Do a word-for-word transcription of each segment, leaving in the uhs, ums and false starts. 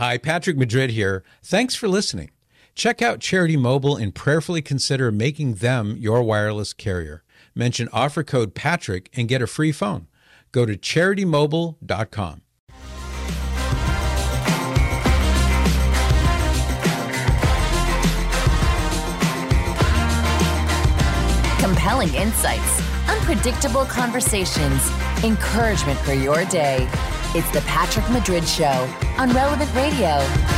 Hi, Patrick Madrid here. Thanks for listening. Check out Charity Mobile and prayerfully consider making them your wireless carrier. Mention offer code Patrick and get a free phone. Go to charity mobile dot com. Compelling insights, unpredictable conversations, encouragement for your day. It's the Patrick Madrid Show on Relevant Radio.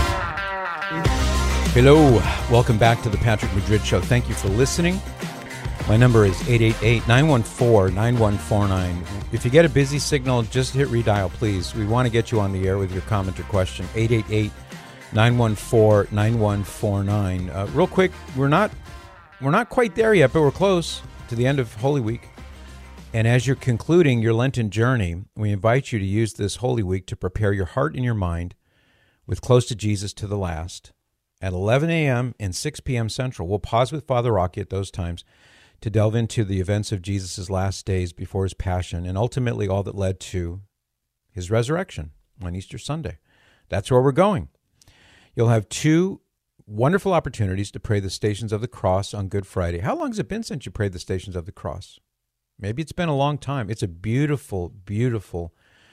Hello, welcome back to the Patrick Madrid Show. Thank you for listening. My number is eight eight eight, nine one four, nine one four nine. If you get a busy signal, just hit redial, please. We want to get you on the air with your comment or question. eight eight eight, nine one four, nine one four nine. Uh, real quick, we're not we're not quite there yet, but we're close to the end of Holy Week. And as you're concluding your Lenten journey, we invite you to use this Holy Week to prepare your heart and your mind with Close to Jesus to the Last at eleven a.m. and six p.m. Central. We'll pause with Father Rocky at those times to delve into the events of Jesus' last days before his passion and ultimately all that led to his resurrection on Easter Sunday. That's where we're going. You'll have two wonderful opportunities to pray the Stations of the Cross on Good Friday. How long has it been since you prayed the Stations of the Cross? Maybe it's been a long time. It's a beautiful, beautiful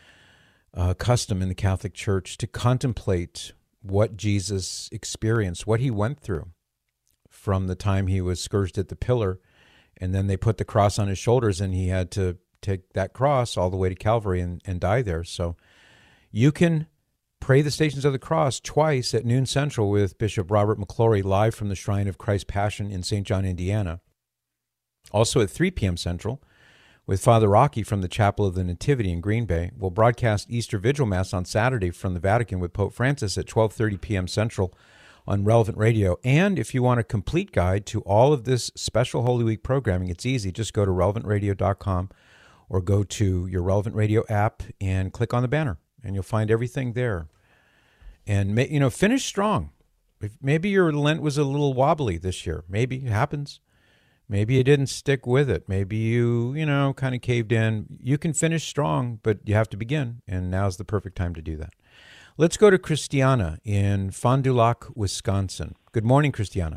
uh, custom in the Catholic Church to contemplate what Jesus experienced, what he went through from the time he was scourged at the pillar, and then they put the cross on his shoulders, and he had to take that cross all the way to Calvary and, and die there. So you can pray the Stations of the Cross twice at noon Central with Bishop Robert McClory live from the Shrine of Christ's Passion in Saint John, Indiana. Also at three p.m. Central with Father Rocky from the Chapel of the Nativity in Green Bay. We'll broadcast Easter Vigil Mass on Saturday from the Vatican with Pope Francis at twelve thirty p.m. Central on Relevant Radio. And if you want a complete guide to all of this special Holy Week programming, it's easy. Just go to relevant radio dot com or go to your Relevant Radio app and click on the banner, and you'll find everything there. And, you know, finish strong. If maybe your Lent was a little wobbly this year. Maybe it happens. Maybe you didn't stick with it. Maybe you, you know, kind of caved in. You can finish strong, but you have to begin, and now's the perfect time to do that. Let's go to Christiana in Fond du Lac, Wisconsin. Good morning, Christiana.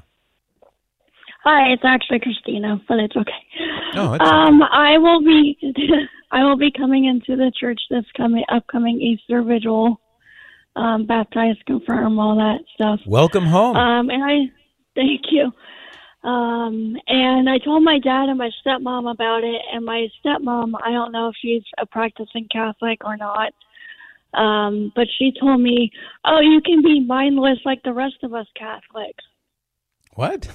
Hi, it's actually Christina, but it's okay. Oh, it's um, okay. I will be, I will be coming into the church this coming upcoming Easter Vigil, um, baptized, confirm, all that stuff. Welcome home. Um, and I, thank you. Um, and I told my dad and my stepmom about it, and my stepmom, I don't know if she's a practicing Catholic or not. Um, but she told me, oh, you can be mindless like the rest of us Catholics. What?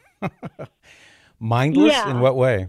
Mindless? Yeah. In what way?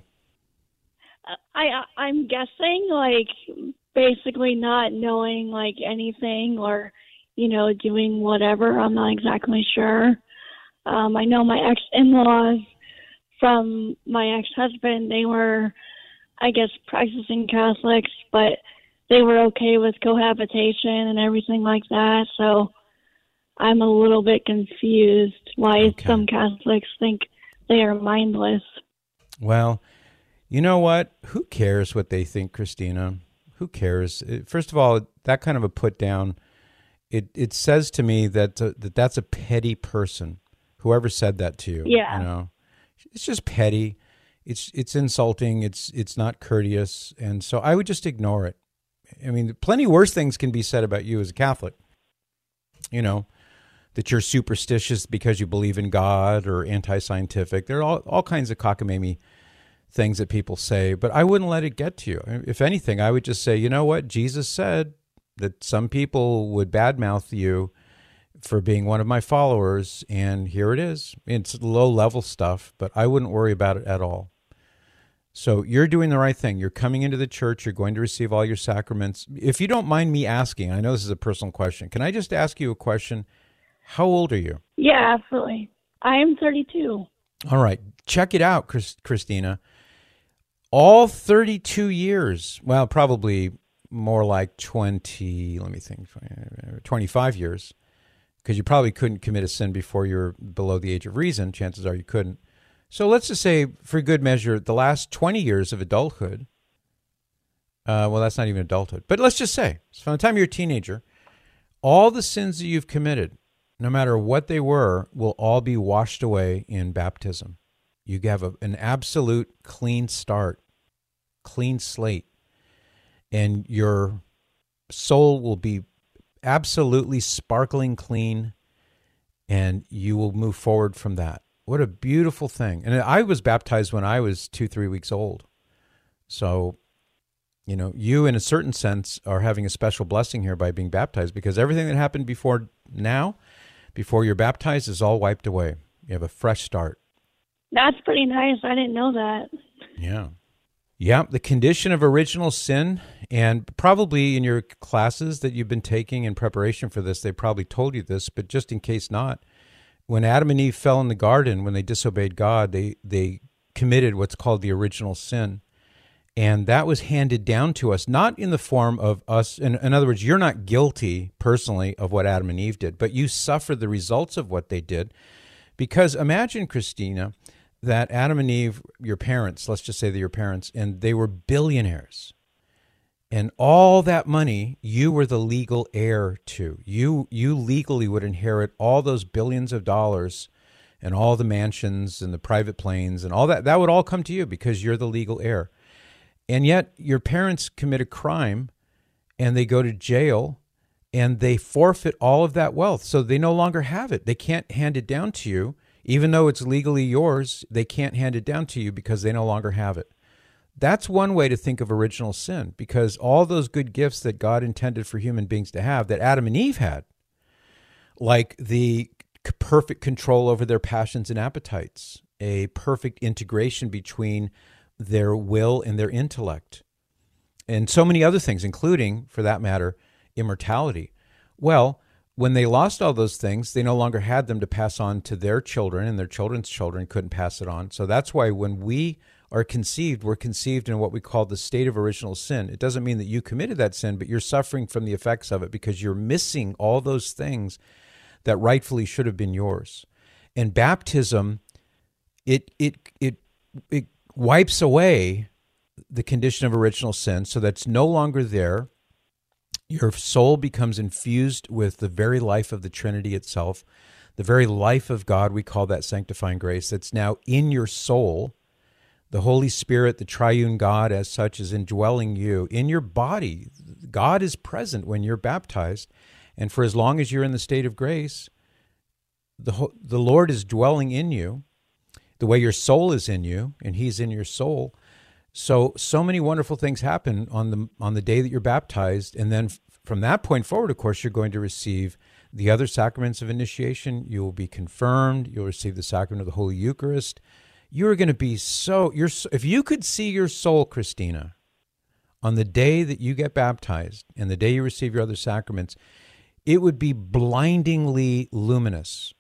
I, I'm guessing, like, basically not knowing, like, anything or, you know, doing whatever. I'm not exactly sure. Um, I know my ex-in-laws from my ex-husband, they were, I guess, practicing Catholics, but they were okay with cohabitation and everything like that. So I'm a little bit confused why Okay. some Catholics think they are mindless. Well, you know what? Who cares what they think, Christina? Who cares? First of all, that kind of a put down, it, it says to me that, uh, that that's a petty person. Whoever said that to you, Yeah. you know, it's just petty. It's it's insulting. It's it's not courteous, and so I would just ignore it. I mean, plenty worse things can be said about you as a Catholic. You know, that you're superstitious because you believe in God or anti-scientific. There are all, all kinds of cockamamie things that people say, but I wouldn't let it get to you. If anything, I would just say, you know what? Jesus said that some people would badmouth you for being one of my followers, and here it is. It's low-level stuff, but I wouldn't worry about it at all. So you're doing the right thing. You're coming into the church. You're going to receive all your sacraments. If you don't mind me asking, I know this is a personal question. Can I just ask you a question? How old are you? Yeah, absolutely. I am thirty-two. All right. Check it out, Chris, Christina. All thirty-two years, well, probably more like twenty, let me think, twenty-five years, because you probably couldn't commit a sin before you're below the age of reason. Chances are you couldn't. So let's just say, for good measure, the last twenty years of adulthood, uh, well, that's not even adulthood, but let's just say, from the time you're a teenager, All the sins that you've committed, no matter what they were, will all be washed away in baptism. You have a, an absolute clean start, clean slate, and your soul will be absolutely sparkling clean, and you will move forward from that. What a beautiful thing. And I was baptized when I was two, three weeks old. So, you know, you in a certain sense are having a special blessing here by being baptized, because everything that happened before now, before you're baptized, is all wiped away. You have a fresh start. That's pretty nice. I didn't know that. Yeah. Yeah, the condition of original sin, and probably in your classes that you've been taking in preparation for this, they probably told you this, but just in case not, when Adam and Eve fell in the garden, when they disobeyed God, they, they committed what's called the original sin. And that was handed down to us, not in the form of us. In, in other words, you're not guilty personally of what Adam and Eve did, but you suffered the results of what they did. Because imagine, Christina, that Adam and Eve, your parents, let's just say they're your parents, and they were billionaires. And all that money, you were the legal heir to. You you legally would inherit all those billions of dollars and all the mansions and the private planes and all that. That would all come to you because you're the legal heir. And yet your parents commit a crime and they go to jail and they forfeit all of that wealth. So they no longer have it. They can't hand it down to you. Even though it's legally yours, they can't hand it down to you because they no longer have it. That's one way to think of original sin, because all those good gifts that God intended for human beings to have, that Adam and Eve had, like the perfect control over their passions and appetites, a perfect integration between their will and their intellect, and so many other things, including, for that matter, immortality. Well, when they lost all those things, they no longer had them to pass on to their children, and their children's children couldn't pass it on. So that's why when we are conceived, we're conceived in what we call the state of original sin. It doesn't mean that you committed that sin, but you're suffering from the effects of it because you're missing all those things that rightfully should have been yours. And baptism, it it it it wipes away the condition of original sin, so that's no longer there. Your soul becomes infused with the very life of the Trinity itself, the very life of God. We call that sanctifying grace. That's now in your soul. The Holy Spirit, the triune God as such, is indwelling you. In your body, God is present when you're baptized. And for as long as you're in the state of grace, the, the Lord is dwelling in you, the way your soul is in you, and he's in your soul. So, so many wonderful things happen on the on the day that you're baptized. And then f- from that point forward, of course, you're going to receive the other sacraments of initiation. You will be confirmed. You'll receive the sacrament of the Holy Eucharist. You're going to be so, you're, if you could see your soul, Christina, on the day that you get baptized and the day you receive your other sacraments, it would be blindingly luminous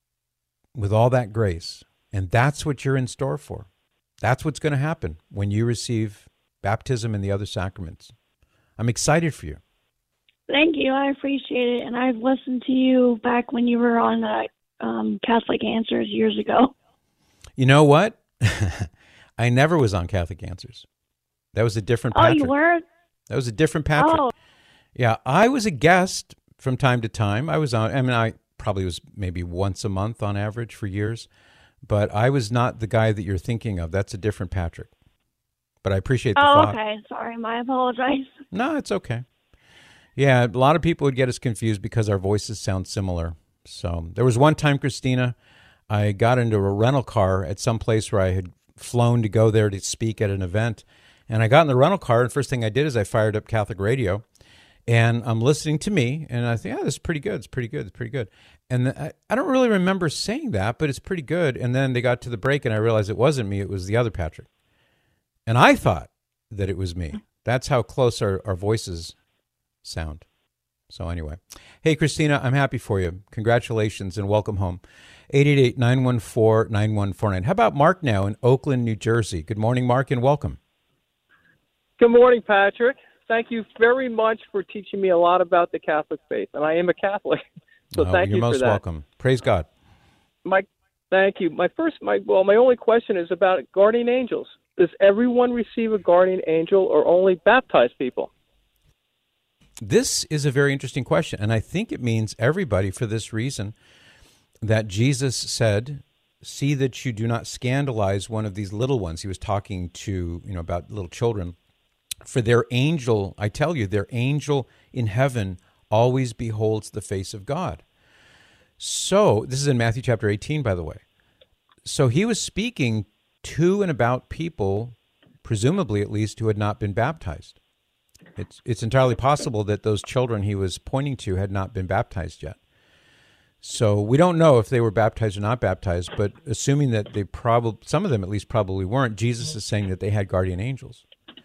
with all that grace. And that's what you're in store for. That's what's going to happen when you receive baptism and the other sacraments. I'm excited for you. Thank you. I appreciate it. And I've listened to you back when you were on uh, um, Catholic Answers years ago. You know what? I never was on Catholic Answers. That was a different Patrick. Oh, you were? That was a different Patrick. Oh. Yeah, I was a guest from time to time. I was on, I mean, I probably was maybe once a month on average for years, but I was not the guy that you're thinking of. That's a different Patrick. But I appreciate the oh, thought. okay. Sorry, my apologize. No, it's okay. Yeah, a lot of people would get us confused because our voices sound similar. So there was one time, Christina, I got into a rental car at some place where I had flown to go there to speak at an event. And I got in the rental car, and first thing I did is I fired up Catholic radio. And I'm listening to me, and I think, oh, this is pretty good. It's pretty good. It's pretty good. And I, I don't really remember saying that, but it's pretty good. And then they got to the break, and I realized it wasn't me. It was the other Patrick. And I thought that it was me. That's how close our, our voices sound. So anyway. Hey, Christina, I'm happy for you. Congratulations and welcome home. eight eight eight, nine one four, nine one four nine. How about Mark now in Oakland, New Jersey? Good morning, Mark, and welcome. Good morning, Patrick. Thank you very much for teaching me a lot about the Catholic faith, and I am a Catholic, so oh, thank you're you for most that. welcome. Praise God. My, thank you. My first, my well, my only question is about guardian angels. Does everyone receive a guardian angel, or only baptized people? This is a very interesting question, and I think it means everybody for this reason, that Jesus said, see that you do not scandalize one of these little ones. He was talking to, you know, about little children. For their angel, I tell you, their angel in heaven always beholds the face of God. So, this is in Matthew chapter eighteen, by the way. So he was speaking to and about people, presumably at least, who had not been baptized. It's it's entirely possible that those children he was pointing to had not been baptized yet. So we don't know if they were baptized or not baptized, but assuming that they probably, some of them at least probably weren't, Jesus is saying that they had guardian angels.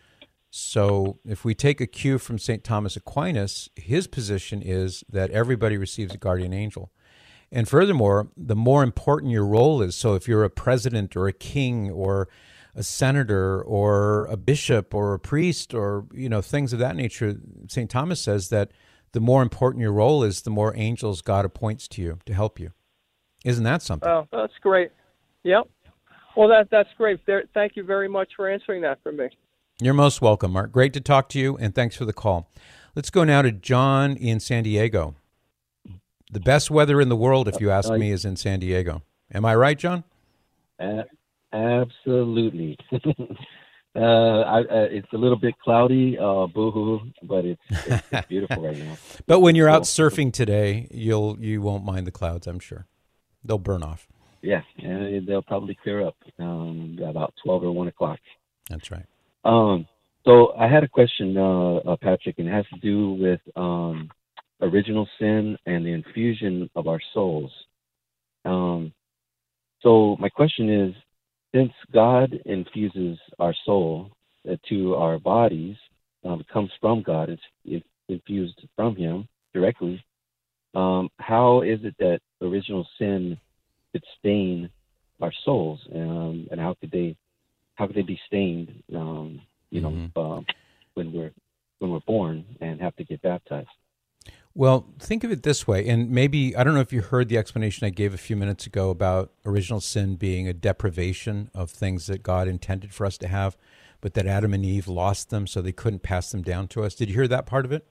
So if we take a cue from Saint Thomas Aquinas, his position is that everybody receives a guardian angel. And furthermore, the more important your role is, so if you're a president or a king or a senator or a bishop or a priest or, you know, things of that nature, Saint Thomas says that the more important your role is, the more angels God appoints to you to help you. Isn't that something? Oh, that's great. Yep. Well, that that's great. There, thank you very much for answering that for me. You're most welcome, Mark. Great to talk to you, and thanks for the call. Let's go now to John in San Diego. The best weather in the world, if you ask me, is in San Diego. Am I right, John? Uh, absolutely. uh, I, uh, it's a little bit cloudy, uh, boo-hoo, but it's, it's, it's beautiful right now. But when you're out surfing today, you'll you won't mind the clouds, I'm sure. They'll burn off. Yeah, and they'll probably clear up um, about twelve or one o'clock. That's right. Um, so I had a question, uh, uh, Patrick, and it has to do with um, original sin and the infusion of our souls. Um, so my question is, since God infuses our soul uh, to our bodies, um, it comes from God, it's, it's infused from Him directly, um, how is it that original sin could stain our souls, um, and how could they how could they be stained, um, you know, mm-hmm. uh, when we're when we're born and have to get baptized? Well, think of it this way, and maybe, I don't know if you heard the explanation I gave a few minutes ago about original sin being a deprivation of things that God intended for us to have, but that Adam and Eve lost them, so they couldn't pass them down to us. Did you hear that part of it?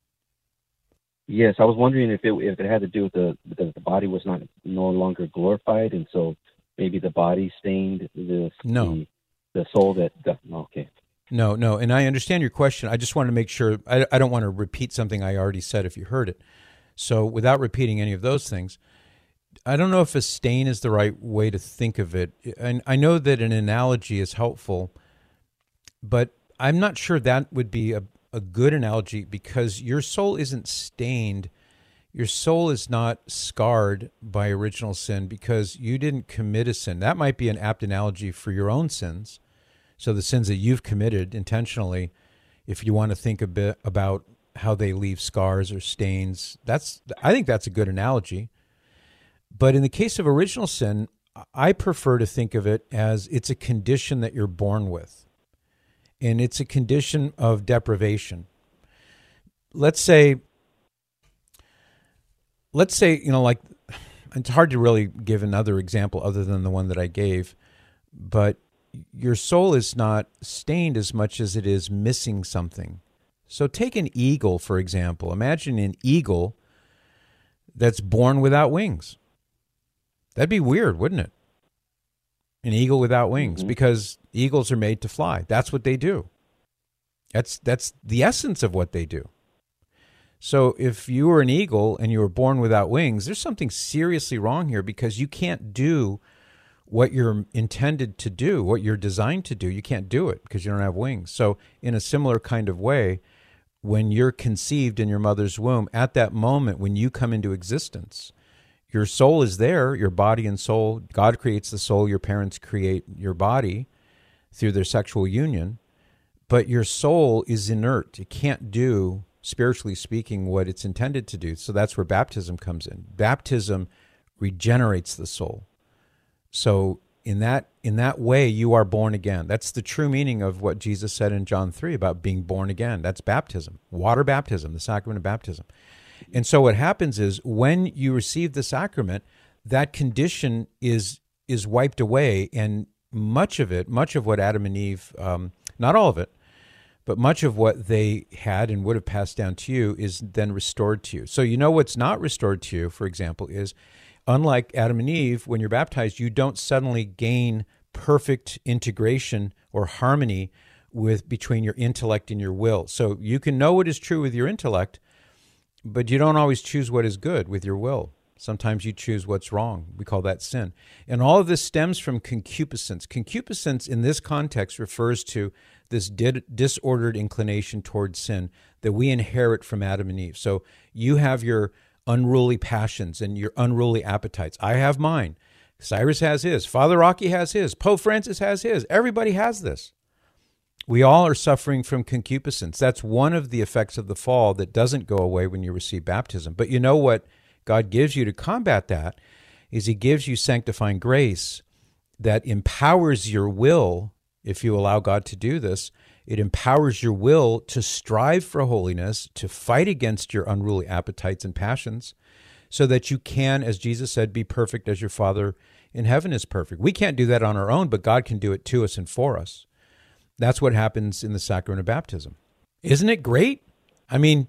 Yes, I was wondering if it if it had to do with the because the body was not no longer glorified, and so maybe the body stained the no. the, the soul that got, okay. No, no, and I understand your question. I just want to make sure, I, I don't want to repeat something I already said if you heard it. So without repeating any of those things, I don't know if a stain is the right way to think of it. And I know that an analogy is helpful, but I'm not sure that would be a, a good analogy, because your soul isn't stained. Your soul is not scarred by original sin because you didn't commit a sin. That might be an apt analogy for your own sins. So the sins that you've committed intentionally, if you want to think a bit about how they leave scars or stains, that's I think that's a good analogy. But in the case of original sin, I prefer to think of it as it's a condition that you're born with. And it's a condition of deprivation. Let's say, let's say, you know, like, it's hard to really give another example other than the one that I gave, but your soul is not stained as much as it is missing something. So take an eagle, for example. Imagine an eagle that's born without wings. That'd be weird, wouldn't it? An eagle without wings, mm-hmm. because eagles are made to fly. That's what they do. That's that's the essence of what they do. So if you were an eagle and you were born without wings, there's something seriously wrong here, because you can't do what you're intended to do, what you're designed to do. You can't do it because you don't have wings. So in a similar kind of way, when you're conceived in your mother's womb, at that moment when you come into existence, your soul is there, your body and soul. God creates the soul, your parents create your body through their sexual union, but your soul is inert. It can't do, spiritually speaking, what it's intended to do. So that's where baptism comes in. Baptism regenerates the soul. So in that in that way, you are born again. That's the true meaning of what Jesus said in John three about being born again. That's baptism, water baptism, the sacrament of baptism. And so what happens is when you receive the sacrament, that condition is is wiped away, and much of it, much of what Adam and Eve, um, not all of it, but much of what they had and would have passed down to you is then restored to you. So you know what's not restored to you, for example, is unlike Adam and Eve, when you're baptized, you don't suddenly gain perfect integration or harmony with between your intellect and your will. So you can know what is true with your intellect, but you don't always choose what is good with your will. Sometimes you choose what's wrong. We call that sin. And all of this stems from concupiscence. Concupiscence in this context refers to this did, disordered inclination towards sin that we inherit from Adam and Eve. So you have your unruly passions and your unruly appetites. I have mine. Cyrus has his. Father Rocky has his. Pope Francis has his. Everybody has this. We all are suffering from concupiscence. That's one of the effects of the fall that doesn't go away when you receive baptism. But you know what God gives you to combat that is he gives you sanctifying grace that empowers your will, if you allow God to do this. It empowers your will to strive for holiness, to fight against your unruly appetites and passions, so that you can, as Jesus said, be perfect as your Father in heaven is perfect. We can't do that on our own, but God can do it to us and for us. That's what happens in the sacrament of baptism. Isn't it great? I mean,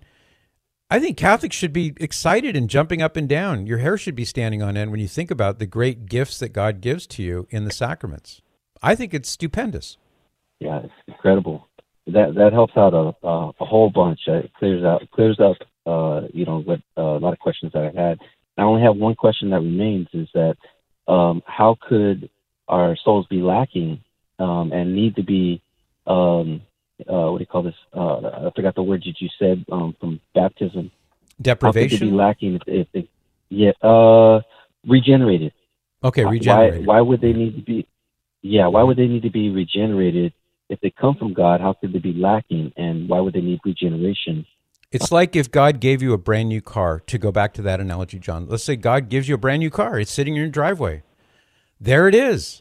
I think Catholics should be excited and jumping up and down. Your hair should be standing on end when you think about the great gifts that God gives to you in the sacraments. I think it's stupendous. Yeah, it's incredible. That that helps out a a, a whole bunch. Uh, it clears out clears up uh, you know what uh, a lot of questions that I had. I only have one question that remains: is that um, how could our souls be lacking um, and need to be um, uh, what do you call this? Uh, I forgot the word that you said um, from baptism. Deprivation. How could they be lacking if, if they, yeah, uh, regenerated? Okay, regenerated. Why, why would they need to be? Yeah, why would they need to be regenerated if they come from God? How could they be lacking, and why would they need regeneration? It's like if God gave you a brand new car. To go back to that analogy, John. Let's say God gives you a brand new car. It's sitting in your driveway. There it is.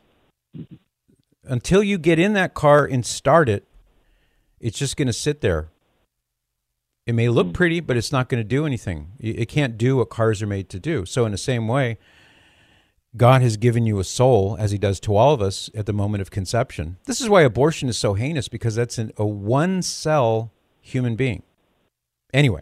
Until you get in that car and start it, it's just going to sit there. It may look pretty, but it's not going to do anything. It can't do what cars are made to do. So in the same way, God has given you a soul, as he does to all of us at the moment of conception. This is why abortion is so heinous, because that's an, a one-cell human being. Anyway,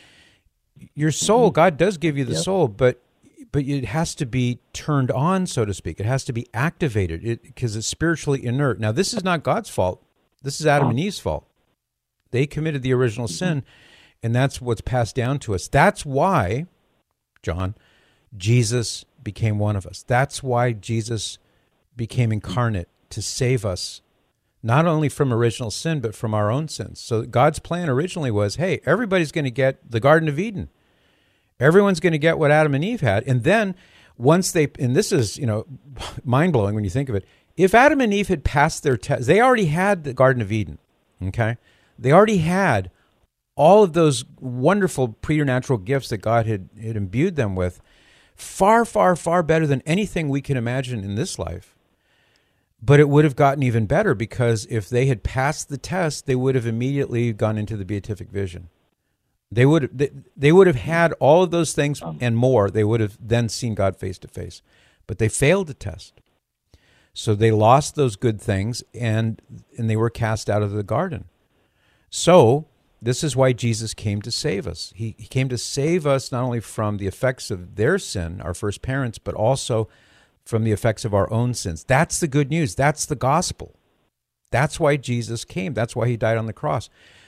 your soul, God does give you the yep. soul, but but it has to be turned on, so to speak. It has to be activated because it, it's spiritually inert. Now, this is not God's fault. This is Adam and Eve's fault. They committed the original mm-hmm. sin, and that's what's passed down to us. That's why, John, Jesus became one of us. That's why Jesus became incarnate, to save us, not only from original sin, but from our own sins. So God's plan originally was, hey, everybody's going to get the Garden of Eden. Everyone's going to get what Adam and Eve had. And then once they, and this is, you know, mind-blowing when you think of it, if Adam and Eve had passed their test, they already had the Garden of Eden, okay? They already had all of those wonderful preternatural gifts that God had, had imbued them with, far, far, far better than anything we can imagine in this life. But it would have gotten even better, because if they had passed the test, they would have immediately gone into the beatific vision. They would they, they would have had all of those things and more. They would have then seen God face to face. But they failed the test. So they lost those good things, and and they were cast out of the garden. So this is why Jesus came to save us. He, he came to save us not only from the effects of their sin, our first parents, but also from the effects of our own sins. That's the good news. That's the gospel. That's why Jesus came. That's why he died on the cross.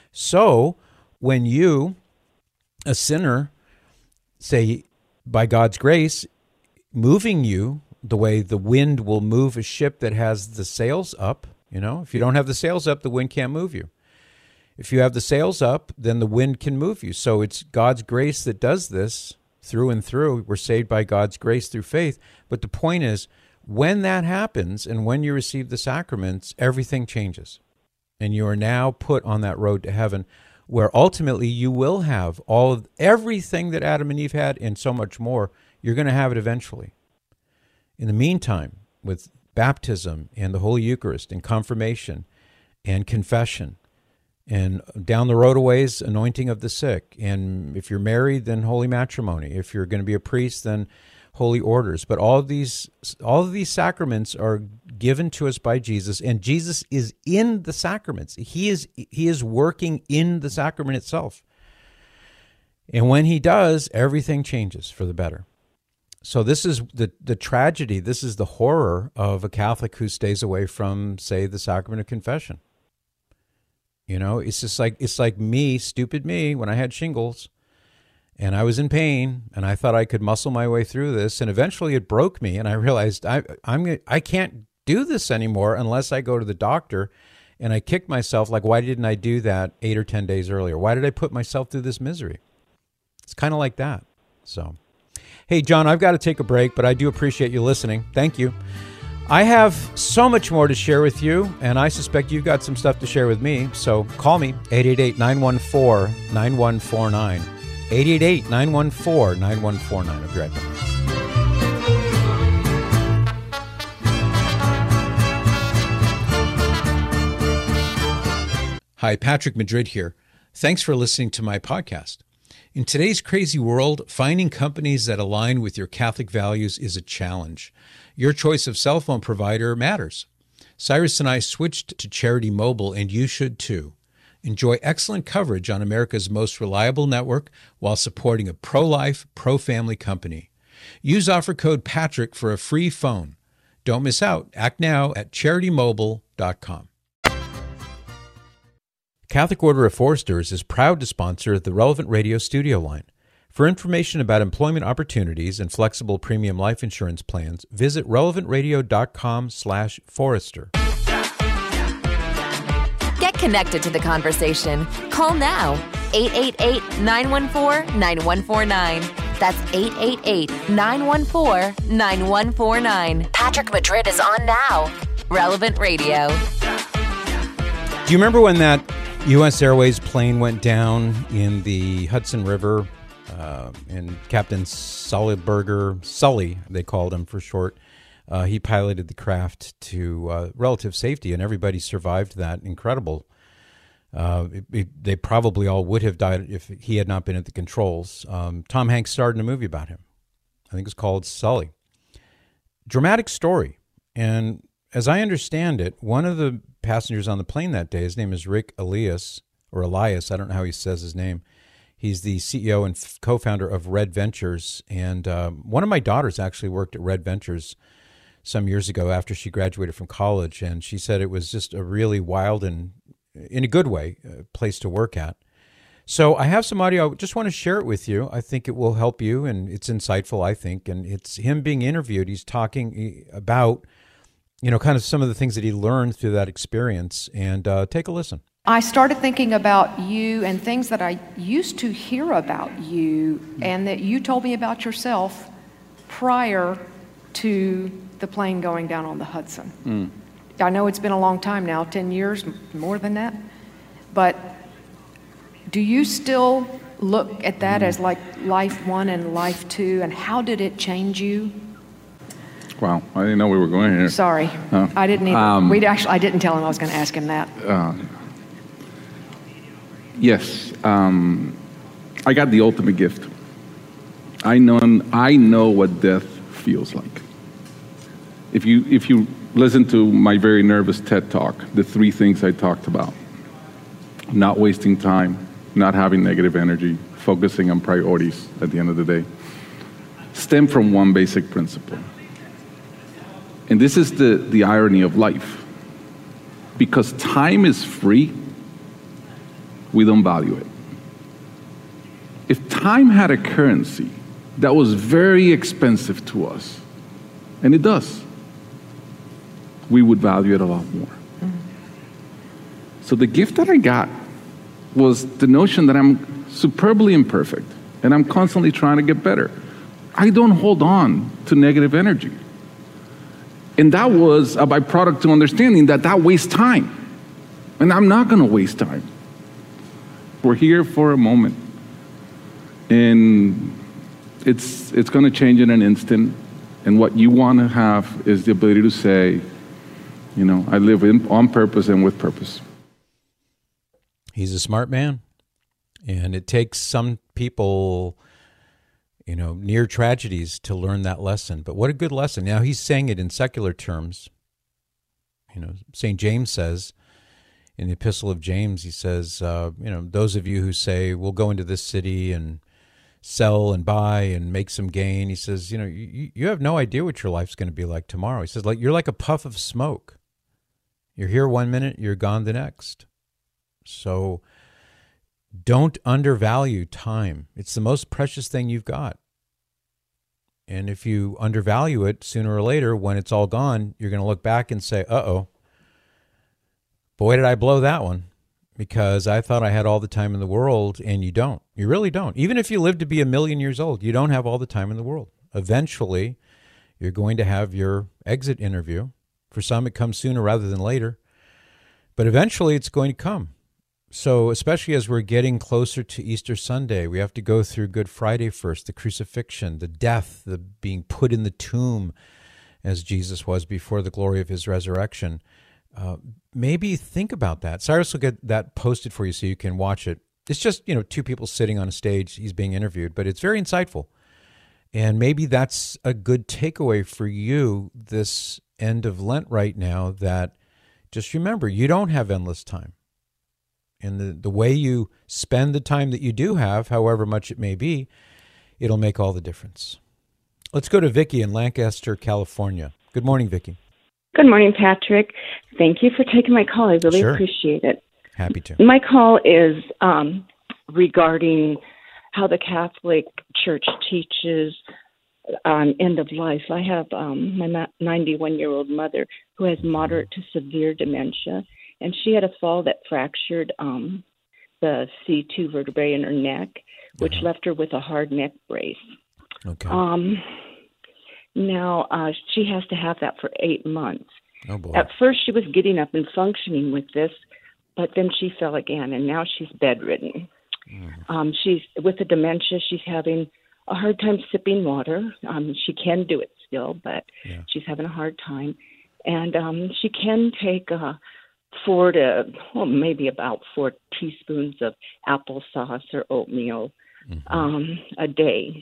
So when you, a sinner, say, by God's grace, moving you the way the wind will move a ship that has the sails up, you know, if you don't have the sails up, the wind can't move you. If you have the sails up, then the wind can move you. So it's God's grace that does this through and through. We're saved by God's grace through faith. But the point is, when that happens and when you receive the sacraments, everything changes. And you are now put on that road to heaven, where ultimately you will have all of everything that Adam and Eve had and so much more. You're going to have it eventually. In the meantime, with baptism and the Holy Eucharist and confirmation and confession, And down the road a ways, anointing of the sick. And if you're married, then holy matrimony. If you're going to be a priest, then holy orders. But all of these, all of these sacraments are given to us by Jesus, and Jesus is in the sacraments. He is he is working in the sacrament itself. And when he does, everything changes for the better. So this is the the tragedy. This is the horror of a Catholic who stays away from, say, the sacrament of confession. You know, it's just like it's like me, stupid me, when I had shingles. And I was in pain, and I thought I could muscle my way through this, and eventually it broke me, and I realized I I'm I can't do this anymore unless I go to the doctor. And I kicked myself, like, why didn't I do that eight or ten days earlier? Why did I put myself through this misery? It's kind of like that. So, hey, John, I've got to take a break, but I do appreciate you listening. Thank you. I have so much more to share with you, and I suspect you've got some stuff to share with me. So call me, eight eight eight, nine one four, nine one four nine. eight eight eight, nine one four, nine one four nine. I'll be right back. Hi, Patrick Madrid here. Thanks for listening to my podcast. In today's crazy world, finding companies that align with your Catholic values is a challenge. Your choice of cell phone provider matters. Cyrus and I switched to Charity Mobile, and you should too. Enjoy excellent coverage on America's most reliable network while supporting a pro-life, pro-family company. Use offer code Patrick for a free phone. Don't miss out. Act now at charity mobile dot com. Catholic Order of Foresters is proud to sponsor the Relevant Radio studio line. For information about employment opportunities and flexible premium life insurance plans, visit relevant radio dot com slash forester. Get connected to the conversation. Call now, eight eight eight, nine one four, nine one four nine. That's eight eight eight, nine one four, nine one four nine. Patrick Madrid is on now. Relevant Radio. Do you remember when that U S Airways plane went down in the Hudson River, uh, and Captain Sullyberger, Sully, they called him for short, uh, he piloted the craft to uh, relative safety, and everybody survived that. Incredible. Uh, it, it, they probably all would have died if he had not been at the controls. Um, Tom Hanks starred in a movie about him. I think it's called Sully. Dramatic story. And as I understand it, one of the passengers on the plane that day, his name is Rick Elias, or Elias, I don't know how he says his name. He's the C E O and f- co-founder of Red Ventures. And um, one of my daughters actually worked at Red Ventures some years ago after she graduated from college. And she said it was just a really wild and, in a good way, uh, place to work at. So I have some audio. I just want to share it with you. I think it will help you, and it's insightful, I think. And it's him being interviewed. He's talking about, you know, kind of some of the things that he learned through that experience. And uh, take a listen. I started thinking about you and things that I used to hear about you and that you told me about yourself prior to the plane going down on the Hudson. Mm. I know it's been a long time now, ten years, more than that. But do you still look at that mm. as like life one and life two? And how did it change you? Wow, I didn't know we were going here. Sorry, uh, I didn't either. Um, We'd actually, I didn't tell him I was going to ask him that. Uh, yes, um, I got the ultimate gift. I know, I know what death feels like. If you, if you listen to my very nervous TED Talk, the three things I talked about: not wasting time, not having negative energy, focusing on priorities at the end of the day, stem from one basic principle. And this is the, the irony of life. Because time is free, we don't value it. If time had a currency that was very expensive to us, and it does, we would value it a lot more. Mm-hmm. So the gift that I got was the notion that I'm superbly imperfect, and I'm constantly trying to get better. I don't hold on to negative energy. And that was a byproduct to understanding that that wastes time. And I'm not going to waste time. We're here for a moment. And it's it's going to change in an instant. And what you want to have is the ability to say, you know, I live in, on purpose and with purpose. He's a smart man. And it takes some people, you know, near tragedies to learn that lesson. But what a good lesson. Now, he's saying it in secular terms. You know, Saint James says, in the Epistle of James, he says, uh, you know, those of you who say, we'll go into this city and sell and buy and make some gain, he says, you know, you, you have no idea what your life's going to be like tomorrow. He says, like you're like a puff of smoke. You're here one minute, you're gone the next. So don't undervalue time. It's the most precious thing you've got. And if you undervalue it, sooner or later, when it's all gone, you're going to look back and say, uh-oh, boy, did I blow that one, because I thought I had all the time in the world, and you don't. You really don't. Even if you live to be a million years old, you don't have all the time in the world. Eventually, you're going to have your exit interview. For some, it comes sooner rather than later. But eventually, it's going to come. So especially as we're getting closer to Easter Sunday, we have to go through Good Friday first, the crucifixion, the death, the being put in the tomb as Jesus was before the glory of his resurrection. Uh, maybe think about that. Cyrus will get that posted for you so you can watch it. It's just, you know, two people sitting on a stage. He's being interviewed, but it's very insightful. And maybe that's a good takeaway for you this end of Lent right now, that just remember, you don't have endless time. And the, the way you spend the time that you do have, however much it may be, it'll make all the difference. Let's go to Vicki in Lancaster, California. Good morning, Vicki. Good morning, Patrick. Thank you for taking my call. I really Sure. appreciate it. Happy to. My call is um, regarding how the Catholic Church teaches on end of life. I have um, my ninety-one-year-old mother who has moderate to severe dementia, and she had a fall that fractured um, the C two vertebrae in her neck, which uh-huh. left her with a hard neck brace. Okay. Um, now, uh, she has to have that for eight months. Oh, boy. At first, she was getting up and functioning with this, but then she fell again, and now she's bedridden. Mm. Um, she's with the dementia, she's having a hard time sipping water. Um, she can do it still, but yeah. she's having a hard time. And um, she can take uh, four to, well, maybe about four teaspoons of applesauce or oatmeal mm-hmm. um, a day.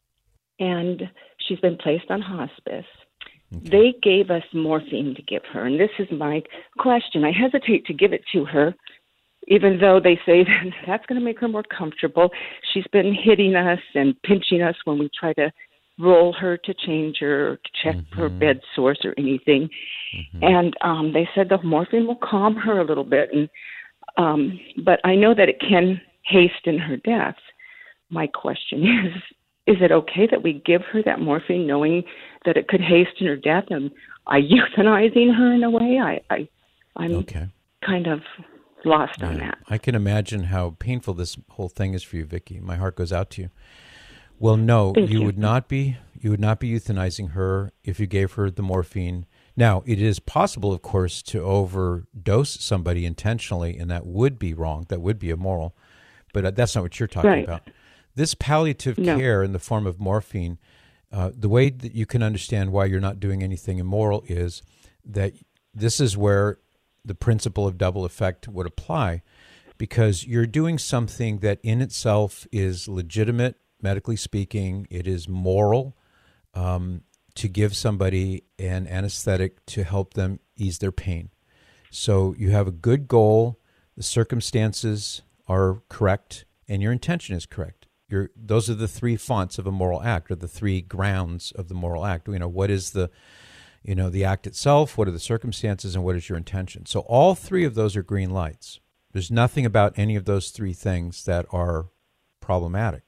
And she's been placed on hospice. Okay. They gave us morphine to give her, and this is my question. I hesitate to give it to her, even though they say that that's going to make her more comfortable. She's been hitting us and pinching us when we try to roll her to change her or to check mm-hmm. her bed source or anything. Mm-hmm. And um, they said the morphine will calm her a little bit. And um, but I know that it can hasten her death. My question is, is it okay that we give her that morphine knowing that it could hasten her death? And are euthanizing her in a way? I, I, I'm okay. kind of lost yeah. on that. I can imagine how painful this whole thing is for you, Vicki. My heart goes out to you. Well, no, you, you would not be you would not be euthanizing her if you gave her the morphine. Now, it is possible, of course, to overdose somebody intentionally, and that would be wrong. That would be immoral. But that's not what you're talking right. about. This palliative no. care in the form of morphine, uh, the way that you can understand why you're not doing anything immoral is that this is where the principle of double effect would apply, because you're doing something that in itself is legitimate, medically speaking. It is moral um, to give somebody an anesthetic to help them ease their pain. So you have a good goal, the circumstances are correct, and your intention is correct. You're, those are the three fonts of a moral act, or the three grounds of the moral act. You know, what is the, you know, the act itself, what are the circumstances, and what is your intention? So all three of those are green lights. There's nothing about any of those three things that are problematic.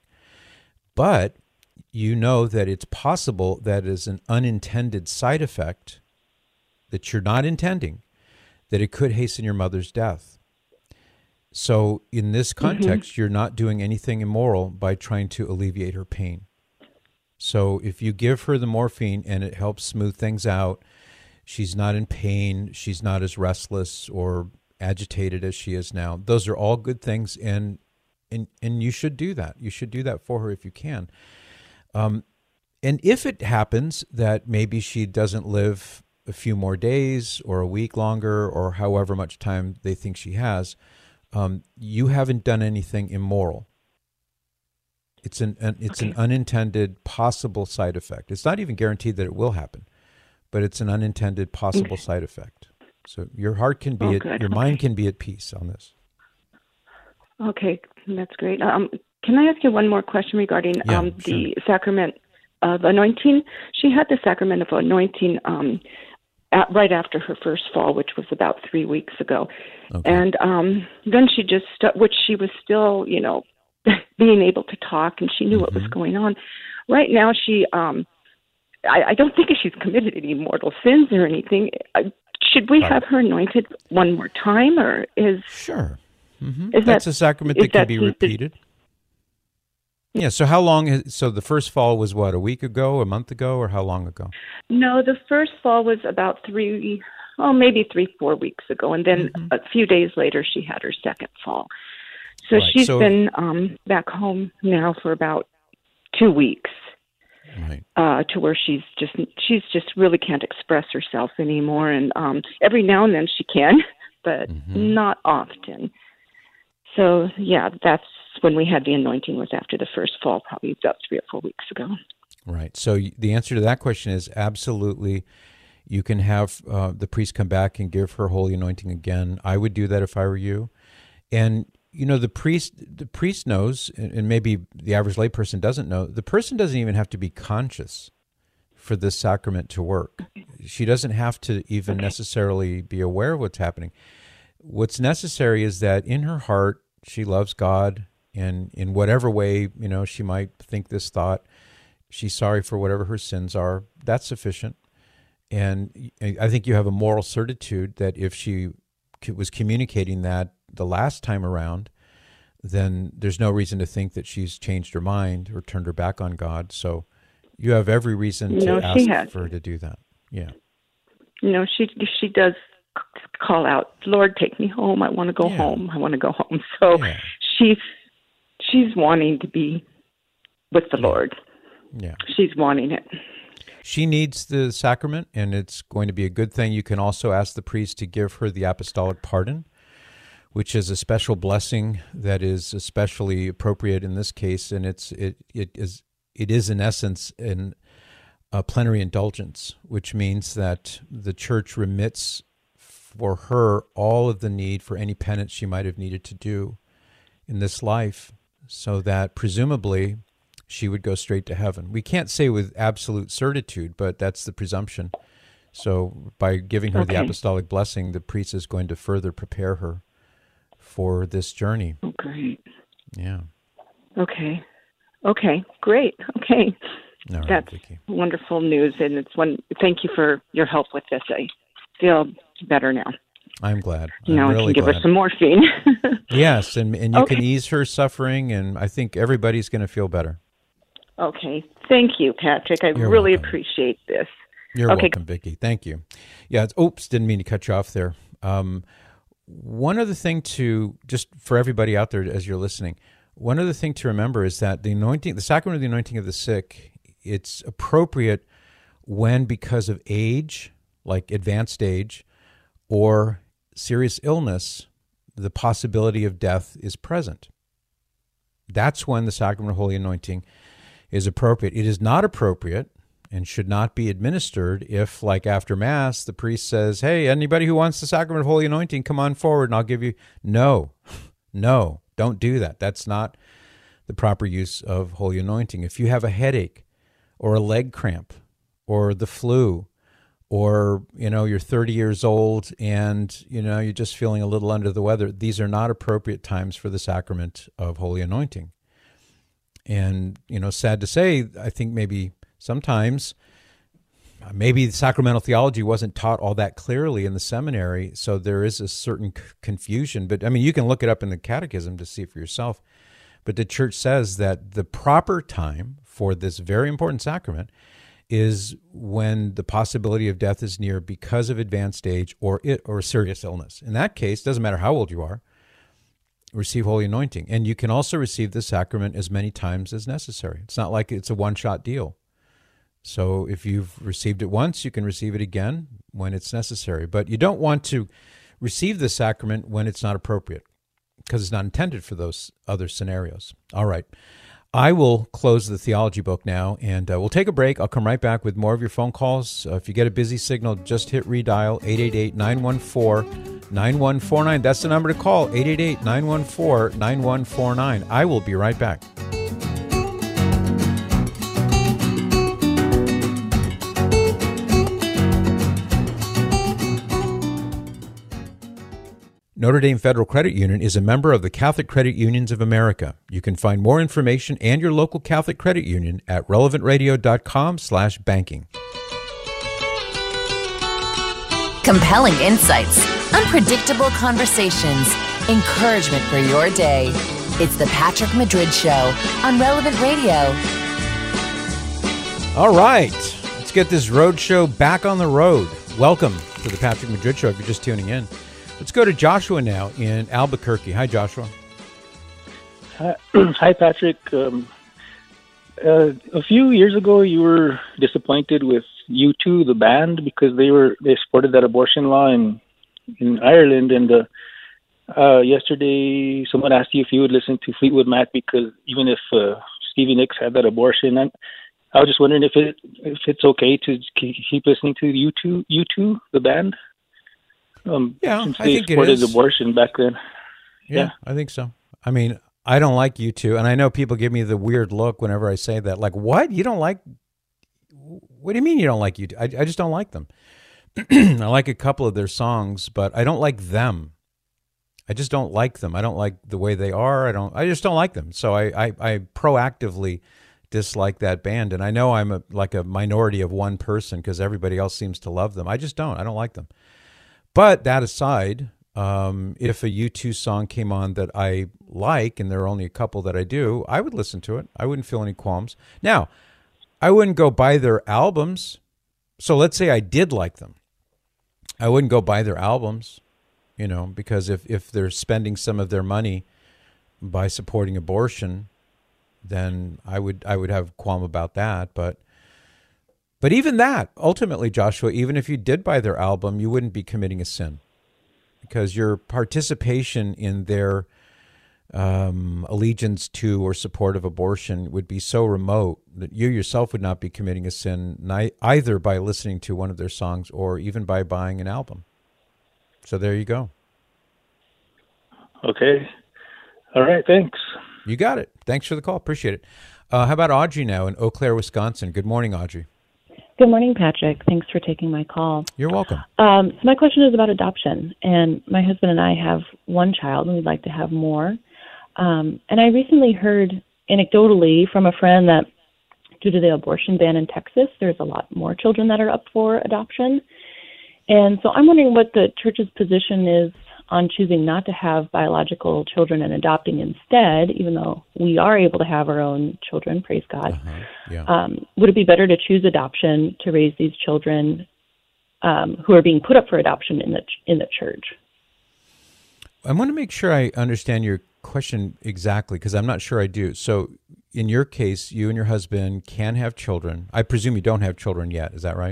But you know that it's possible that as an unintended side effect that you're not intending, that it could hasten your mother's death. So in this context, mm-hmm. you're not doing anything immoral by trying to alleviate her pain. So if you give her the morphine and it helps smooth things out, she's not in pain, she's not as restless or agitated as she is now. Those are all good things, and and and you should do that. You should do that for her if you can. Um, and if it happens that maybe she doesn't live a few more days or a week longer or however much time they think she has, um, you haven't done anything immoral. It's an, an it's Okay. an unintended possible side effect. It's not even guaranteed that it will happen, but it's an unintended possible Okay. side effect. So your heart can be Oh, at, good. your Okay. mind can be at peace on this. Okay, that's great. Um, can I ask you one more question regarding Yeah, um, the sacrament of anointing? She had the sacrament of anointing um, at, right after her first fall, which was about three weeks ago. Okay. And um, then she just, st- which she was still, you know, being able to talk, and she knew Mm-hmm. what was going on. Right now, she, um, I, I don't think she's committed any mortal sins or anything. Uh, should we Right. have her anointed one more time, or is Sure. Mm-hmm. Is That's that- a sacrament is that can that be since it- repeated. Yeah. So how long? Is, so the first fall was what, a week ago, a month ago, or how long ago? No, the first fall was about three, oh, maybe three, four weeks ago. And then Mhm. a few days later, she had her second fall. So Right, she's so- been um, back home now for about two weeks, Right. uh, to where she's just, she's just really can't express herself anymore. And um, every now and then she can, but Mhm. not often. So, yeah, that's when we had the anointing, was after the first fall, probably about three or four weeks ago. Right. So y- the answer to that question is absolutely. You can have uh, the priest come back and give her holy anointing again. I would do that if I were you. And you know, the priest the priest knows, and and maybe the average layperson doesn't know. The person doesn't even have to be conscious for this sacrament to work. She doesn't have to even necessarily be aware of what's happening. What's necessary is that in her heart she loves God, and in whatever way, you know, she might think this thought, she's sorry for whatever her sins are. That's sufficient. And I think you have a moral certitude that if she was communicating that the last time around, then there's no reason to think that she's changed her mind or turned her back on God. So you have every reason to No, ask she has. for her to do that. Yeah. You know, she she does c- call out, "Lord, take me home. I want to go Yeah. home. I want to go home." So Yeah. she's she's wanting to be with the Lord. Yeah. She's wanting it. She needs the sacrament, and it's going to be a good thing. You can also ask the priest to give her the apostolic pardon, which is a special blessing that is especially appropriate in this case, and it's it it is it is in essence an a plenary indulgence, which means that the church remits for her all of the need for any penance she might have needed to do in this life, so that presumably she would go straight to heaven. We can't say with absolute certitude, but that's the presumption. So by giving her the Okay. apostolic blessing, the priest is going to further prepare her for this journey. Oh, great. Yeah. Okay. Okay. Great. Okay. All right, That's Vicki. wonderful news, and it's one. Thank you for your help with this. I feel better now. I'm glad. I'm Now I really can give glad. her some morphine. Yes, and and you can Okay. ease her suffering, and I think everybody's going to feel better. Okay. Thank you, Patrick. I You're really welcome. appreciate this. You're Okay. welcome, Vicki. Thank you. Yeah. It's, oops, didn't mean to cut you off there. Um, one other thing to just for everybody out there as you're listening, one other thing to remember is that the anointing, the sacrament of the anointing of the sick, it's appropriate when, because of age, like advanced age, or serious illness, the possibility of death is present. That's when the sacrament of holy anointing is appropriate. It is not appropriate and should not be administered if, like after Mass, the priest says, hey, anybody who wants the sacrament of holy anointing, come on forward and I'll give you. No, no, don't do that. That's not the proper use of holy anointing. If you have a headache or a leg cramp or the flu, or, you know, you're thirty years old and, you know, you're just feeling a little under the weather, these are not appropriate times for the sacrament of holy anointing. And, you know, sad to say, I think maybe sometimes, maybe the sacramental theology wasn't taught all that clearly in the seminary, so there is a certain c- confusion. But, I mean, you can look it up in the catechism to see for yourself. But the church says that the proper time for this very important sacrament is when the possibility of death is near because of advanced age or it, or serious illness. In that case, doesn't matter how old you are, receive holy anointing. And you can also receive the sacrament as many times as necessary. It's not like it's a one-shot deal. So if you've received it once, you can receive it again when it's necessary. But you don't want to receive the sacrament when it's not appropriate. because it's not intended for those other scenarios. All right. I will close the theology book now, and uh, we'll take a break. I'll come right back with more of your phone calls. Uh, if you get a busy signal, just hit redial, eight eight eight, nine one four, nine one four nine. That's the number to call, eight eight eight, nine one four, nine one four nine. I will be right back. Notre Dame Federal Credit Union is a member of the Catholic Credit Unions of America. You can find more information and your local Catholic Credit Union at relevant radio dot com slash banking. Compelling insights, unpredictable conversations, encouragement for your day. It's the Patrick Madrid Show on Relevant Radio. All right, let's get this road show back on the road. Welcome to the Patrick Madrid Show if you're just tuning in. Let's go to Joshua now in Albuquerque. Hi, Joshua. Hi, Hi Patrick. Um, uh, a few years ago, you were disappointed with U two, the band, because they were they supported that abortion law in in Ireland. And uh, uh, yesterday, someone asked you if you would listen to Fleetwood Mac because even if uh, Stevie Nicks had that abortion, and I was just wondering if it if it's okay to keep listening to U two, U two, the band. Um, yeah, since I they think it supported is. abortion back then. Yeah, yeah, I think so. I mean, I don't like U two, and I know people give me the weird look whenever I say that. Like, what? You don't like? What do you mean you don't like U two? I, I just don't like them. I like a couple of their songs, but I don't like them. I just don't like them. I don't like the way they are. I don't. I just don't like them. So I, I, I proactively dislike that band, and I know I'm a, like a minority of one person because everybody else seems to love them. I just don't. I don't like them. But that aside, um, if a U two song came on that I like, and there are only a couple that I do, I would listen to it. I wouldn't feel any qualms. Now, I wouldn't go buy their albums. So let's say I did like them. I wouldn't go buy their albums, you know, because if, if they're spending some of their money by supporting abortion, then I would I would have a qualm about that. But But even that, ultimately, Joshua, even if you did buy their album, you wouldn't be committing a sin because your participation in their um, allegiance to or support of abortion would be so remote that you yourself would not be committing a sin ni- either by listening to one of their songs or even by buying an album. So there you go. Okay. All right. Thanks. You got it. Thanks for the call. Appreciate it. Uh, how about Audrey now in Eau Claire, Wisconsin? Good morning, Audrey. Good morning, Patrick. Thanks for taking my call. You're welcome. Um, so my question is about adoption, and my husband and I have one child, and we'd like to have more. Um, and I recently heard anecdotally from a friend that due to the abortion ban in Texas, there's a lot more children that are up for adoption. And so I'm wondering what the church's position is on choosing not to have biological children and adopting instead, even though we are able to have our own children, praise God. Uh-huh. Yeah. Um, would it be better to choose adoption to raise these children um, who are being put up for adoption in the in the church? I want to make sure I understand your question exactly because I'm not sure I do. So in your case, you and your husband can have children. I presume you don't have children yet. Is that right?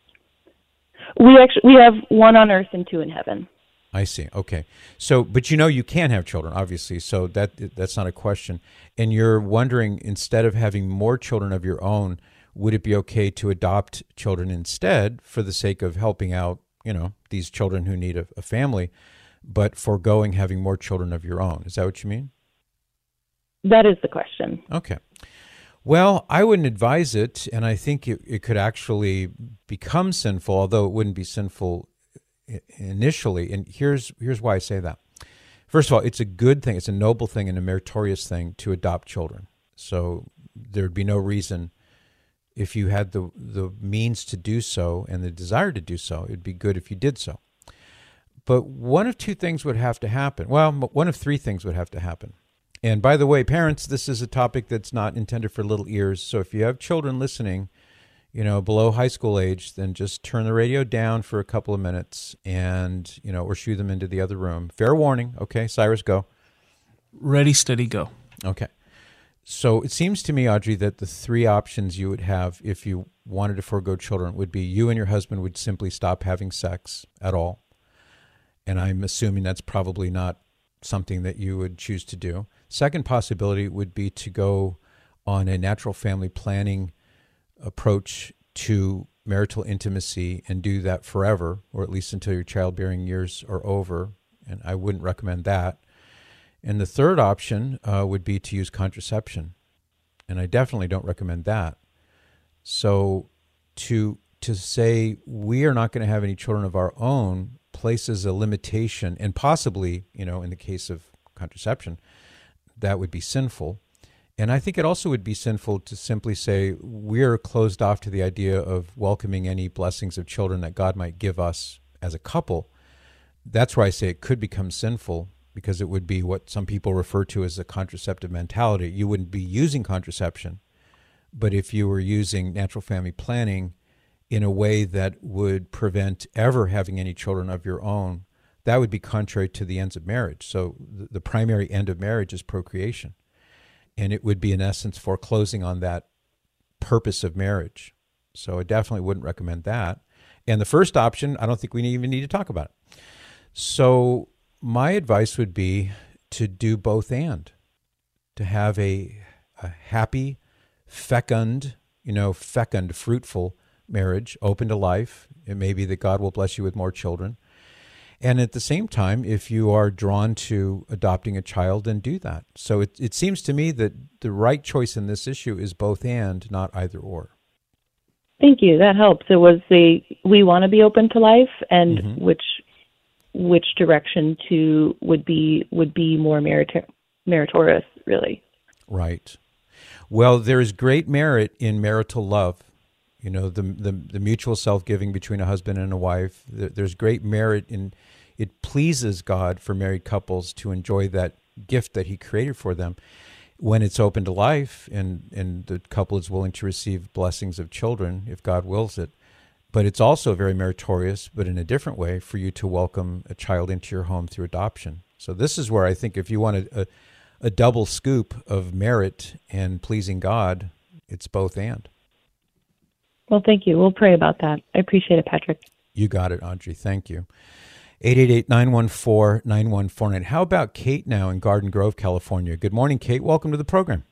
We actually we have one on earth and two in heaven. I see. Okay. So, but you know you can have children, obviously, so that that's not a question. And you're wondering, instead of having more children of your own, would it be okay to adopt children instead for the sake of helping out, you know, these children who need a, a family, but foregoing having more children of your own? Is that what you mean? That is the question. Okay. Well, I wouldn't advise it, and I think it, it could actually become sinful, although it wouldn't be sinful initially, and here's here's why I say that. First of all, it's a good thing, it's a noble thing and a meritorious thing to adopt children. So there'd be no reason, if you had the the means to do so and the desire to do so, it'd be good if you did so. But one of two things would have to happen. Well, one of three things would have to happen. And by the way, parents, this is a topic that's not intended for little ears. So if you have children listening, you know, below high school age, then just turn the radio down for a couple of minutes and, you know, or shoo them into the other room. Fair warning. Okay, Cyrus, go. Ready, steady, go. Okay. So it seems to me, Audrey, that the three options you would have if you wanted to forego children would be you and your husband would simply stop having sex at all. And I'm assuming that's probably not something that you would choose to do. Second possibility would be to go on a natural family planning approach to marital intimacy and do that forever, or at least until your childbearing years are over. And I wouldn't recommend that. And the third option uh, would be to use contraception. And I definitely don't recommend that. So to to say we are not going to have any children of our own places a limitation, and possibly, you know, in the case of contraception, that would be sinful. And I think it also would be sinful to simply say we're closed off to the idea of welcoming any blessings of children that God might give us as a couple. That's where I say it could become sinful, because it would be what some people refer to as a contraceptive mentality. You wouldn't be using contraception, but if you were using natural family planning in a way that would prevent ever having any children of your own, that would be contrary to the ends of marriage. So the, the primary end of marriage is procreation. And it would be, in essence, foreclosing on that purpose of marriage. So I definitely wouldn't recommend that. And the first option, I don't think we even need to talk about it. So my advice would be to do both and, to have a, a happy, fecund, you know, fecund, fruitful marriage, open to life. It may be that God will bless you with more children. And at the same time, if you are drawn to adopting a child, then do that. So it, it seems to me that the right choice in this issue is both and, not either or. Thank you. That helps. It was the, we want to be open to life, and mm-hmm. which which direction to would be would be more meritor- meritorious, really. Right. Well, there is great merit in marital love. You know, the, the the mutual self-giving between a husband and a wife. There's great merit in, it pleases God for married couples to enjoy that gift that he created for them when it's open to life, and, and the couple is willing to receive blessings of children if God wills it. But it's also very meritorious, but in a different way, for you to welcome a child into your home through adoption. So this is where I think if you want a, a, a double scoop of merit and pleasing God, it's both and. Well, thank you. We'll pray about that. I appreciate it, Patrick. You got it, Audrey. Thank you. eight eight eight, nine one four, nine one four nine. How about Kate now in Garden Grove, California? Good morning, Kate. Welcome to the program.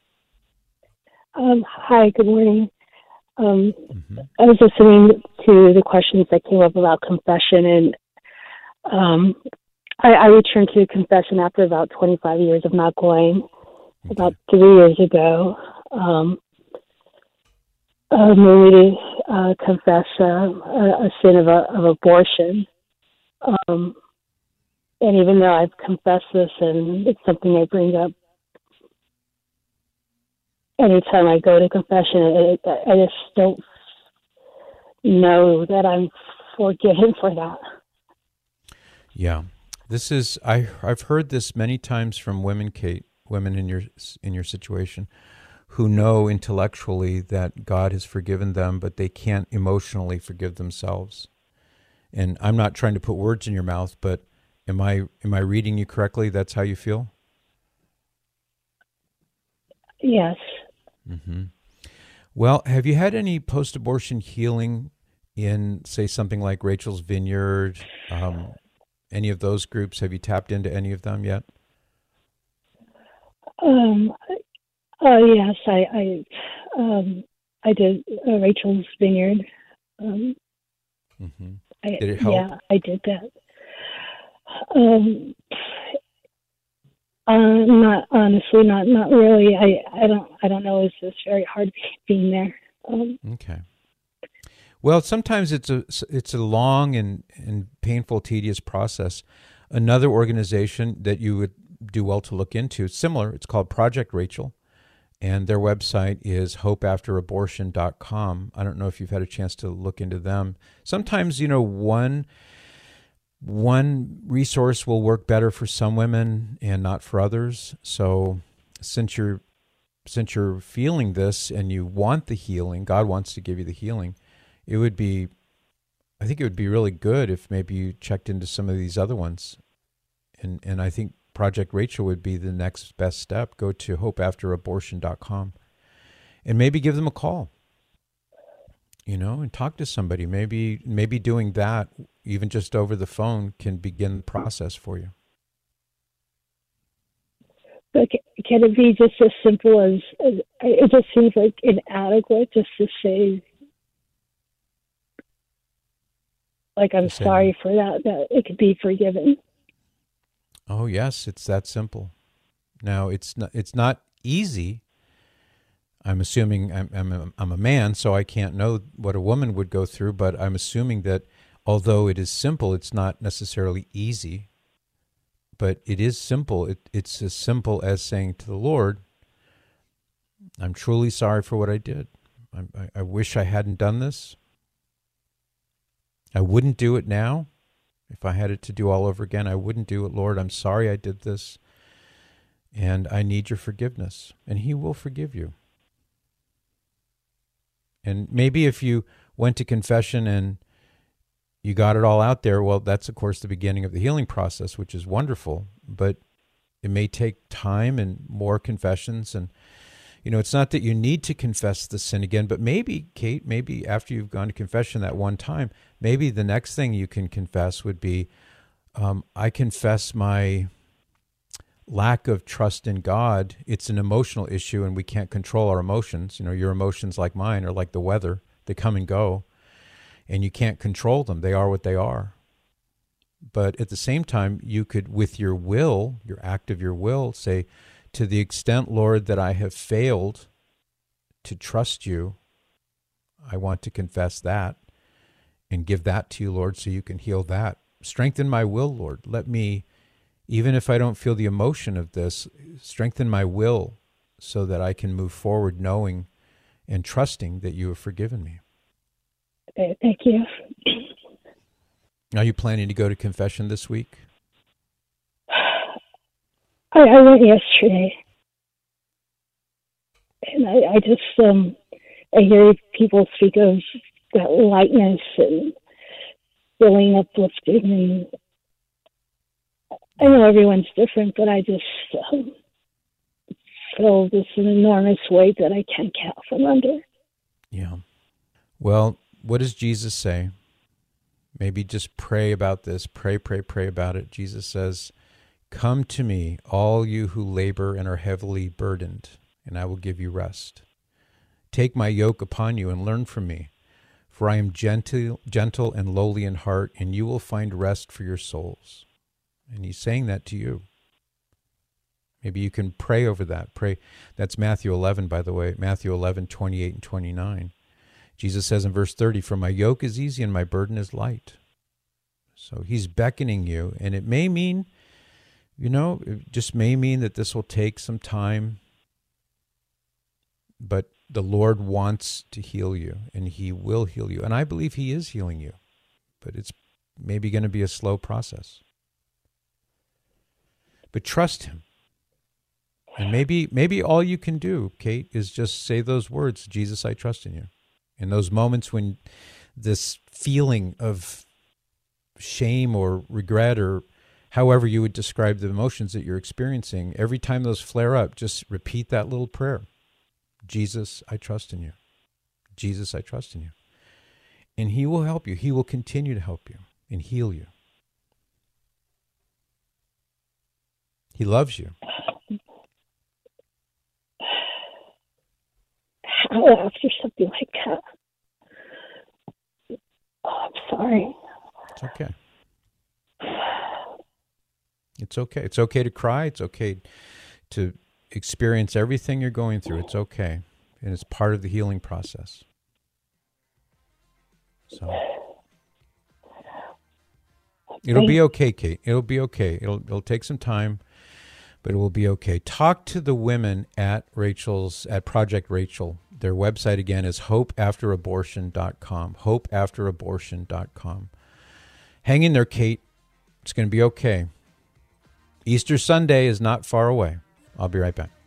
Um, hi, good morning. Um, mm-hmm. I was listening to the questions that came up about confession, and um, I, I returned to confession after about twenty-five years of not going, okay. about three years ago. Um, Uh, made me to uh, confess uh, a, a sin of, a, of abortion. Um, and even though I've confessed this, and it's something I bring up anytime I go to confession, it, it, I just don't know that I'm forgiven for that. Yeah. This is, I, I've heard this many times from women, Kate, women in your in your situation, who know intellectually that God has forgiven them, but they can't emotionally forgive themselves. And I'm not trying to put words in your mouth, but am I am I reading you correctly? That's how you feel? Yes. Mm-hmm. Well, have you had any post-abortion healing in, say, something like Rachel's Vineyard, um, any of those groups? Have you tapped into any of them yet? Um. Oh uh, yes, I I, um, I did uh, Rachel's Vineyard. Um, mm-hmm. I, did it help? Yeah, I did that. Um, uh, not honestly, not not really. I, I don't I don't know. It's just very hard being there. Um, okay. Well, sometimes it's a it's a long and, and painful, tedious process. Another organization that you would do well to look into, similar. It's called Project Rachel. And their website is hope after abortion dot com. I don't know if you've had a chance to look into them. Sometimes, you know, one one resource will work better for some women and not for others. So since you're since you're feeling this and you want the healing, God wants to give you the healing, it would be, I think it would be really good if maybe you checked into some of these other ones. And and I think Project Rachel would be the next best step. Go to hope after abortion dot com and maybe give them a call, you know, and talk to somebody. Maybe maybe doing that, even just over the phone, can begin the process for you. But can it be just as simple as, as it just seems like inadequate just to say, like, I'm sorry for that, that it could be forgiven? Oh, yes, it's that simple. Now, it's not, it's not easy. I'm assuming I'm, I'm, a, I'm a man, so I can't know what a woman would go through, but I'm assuming that although it is simple, it's not necessarily easy. But it is simple. It, it's as simple as saying to the Lord, I'm truly sorry for what I did. I, I, I wish I hadn't done this. I wouldn't do it now. If I had it to do all over again, I wouldn't do it. Lord, I'm sorry I did this. And I need your forgiveness. And he will forgive you. And maybe if you went to confession and you got it all out there, well, that's, of course, the beginning of the healing process, which is wonderful. But it may take time and more confessions. And, you know, it's not that you need to confess the sin again, but maybe, Kate, maybe after you've gone to confession that one time, maybe the next thing you can confess would be, um, I confess my lack of trust in God. It's an emotional issue, and we can't control our emotions. You know, your emotions, like mine, are like the weather. They come and go. And you can't control them. They are what they are. But at the same time, you could, with your will, your act of your will, say, to the extent, Lord, that I have failed to trust you, I want to confess that and give that to you, Lord, so you can heal that. Strengthen my will, Lord. Let me, even if I don't feel the emotion of this, strengthen my will so that I can move forward knowing and trusting that you have forgiven me. Okay, thank you. Are you planning to go to confession this week? I, I went yesterday, and I, I just um, I hear people speak of that lightness and feeling uplifted, and I know everyone's different, but I just um, feel this enormous weight that I can't get out from under. Yeah. Well, what does Jesus say? Maybe just pray about this. Pray, pray, pray about it. Jesus says, come to me, all you who labor and are heavily burdened, and I will give you rest. Take my yoke upon you and learn from me, for I am gentle, gentle and lowly in heart, and you will find rest for your souls. And he's saying that to you. Maybe you can pray over that. Pray. That's Matthew eleven, by the way, Matthew eleven, twenty-eight and twenty-nine. Jesus says in verse thirty, for my yoke is easy and my burden is light. So he's beckoning you, and it may mean, you know, it just may mean that this will take some time, but the Lord wants to heal you, and he will heal you. And I believe he is healing you, but it's maybe going to be a slow process. But trust him. And maybe maybe all you can do, Kate, is just say those words, Jesus, I trust in you. In those moments when this feeling of shame or regret, or however you would describe the emotions that you're experiencing, every time those flare up, just repeat that little prayer. Jesus, I trust in you. Jesus, I trust in you. And he will help you. He will continue to help you and heal you. He loves you. How after something like that? Oh, I'm sorry. It's okay. It's okay. It's okay to cry. It's okay to experience everything you're going through. It's okay. And it's part of the healing process. So it'll be okay, Kate. It'll be okay. It'll it'll take some time, but it will be okay. Talk to the women at Rachel's, at Project Rachel. Their website again is hope after abortion dot com. hope after abortion dot com. Hang in there, Kate. It's going to be okay. Easter Sunday is not far away. I'll be right back.